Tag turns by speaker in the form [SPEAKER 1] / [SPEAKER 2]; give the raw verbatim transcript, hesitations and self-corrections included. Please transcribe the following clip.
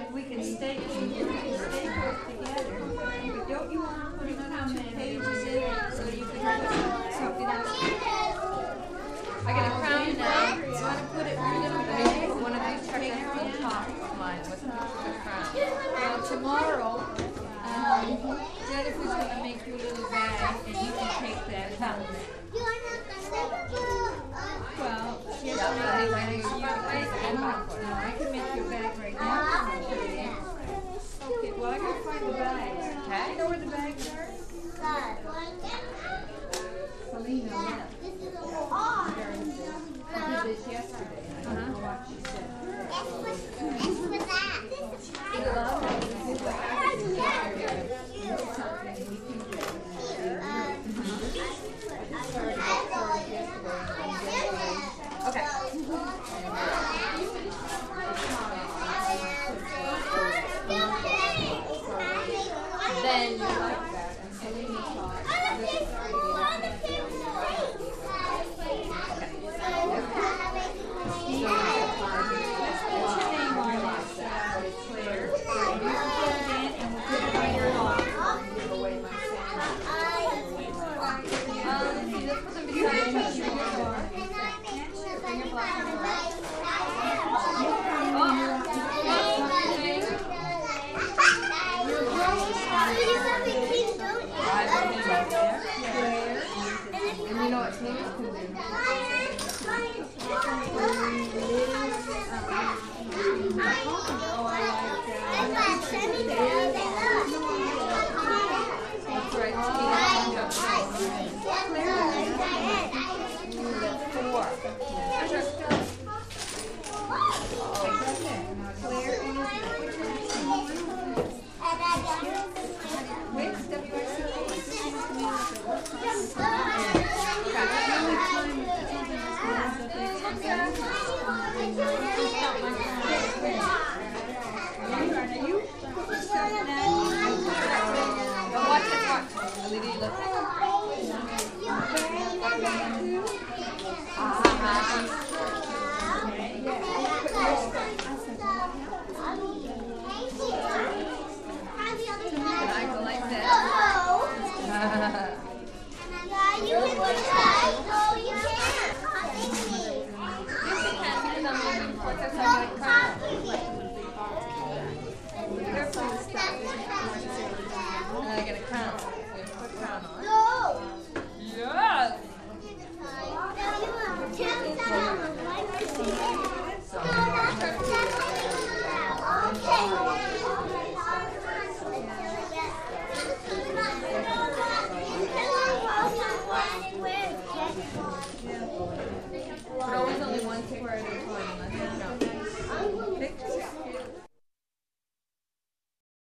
[SPEAKER 1] we can stay, we can stay close together. But don't you want to put two pages in so you can put something else?
[SPEAKER 2] I got a crown now.
[SPEAKER 1] You want to put it in the
[SPEAKER 2] I
[SPEAKER 1] bag?
[SPEAKER 2] put one of these checkers on top of mine with the crown.
[SPEAKER 1] Well, tomorrow, um, Jennifer's going to make you a little bag, and you can take that home. Well, she's going to make a bag. You No, I can make you a bag right now. Okay, well, I got to find the bags.
[SPEAKER 2] Okay.
[SPEAKER 1] You know where the bags are? Selena, yeah. I did this yesterday. I don't know what she said.
[SPEAKER 2] Okay. Then you like that, and Selena thought this and you know what Taylor's going to do? That's right, I get a crown. We put a crown on.
[SPEAKER 3] No!
[SPEAKER 2] Yes! But always only one square at a time.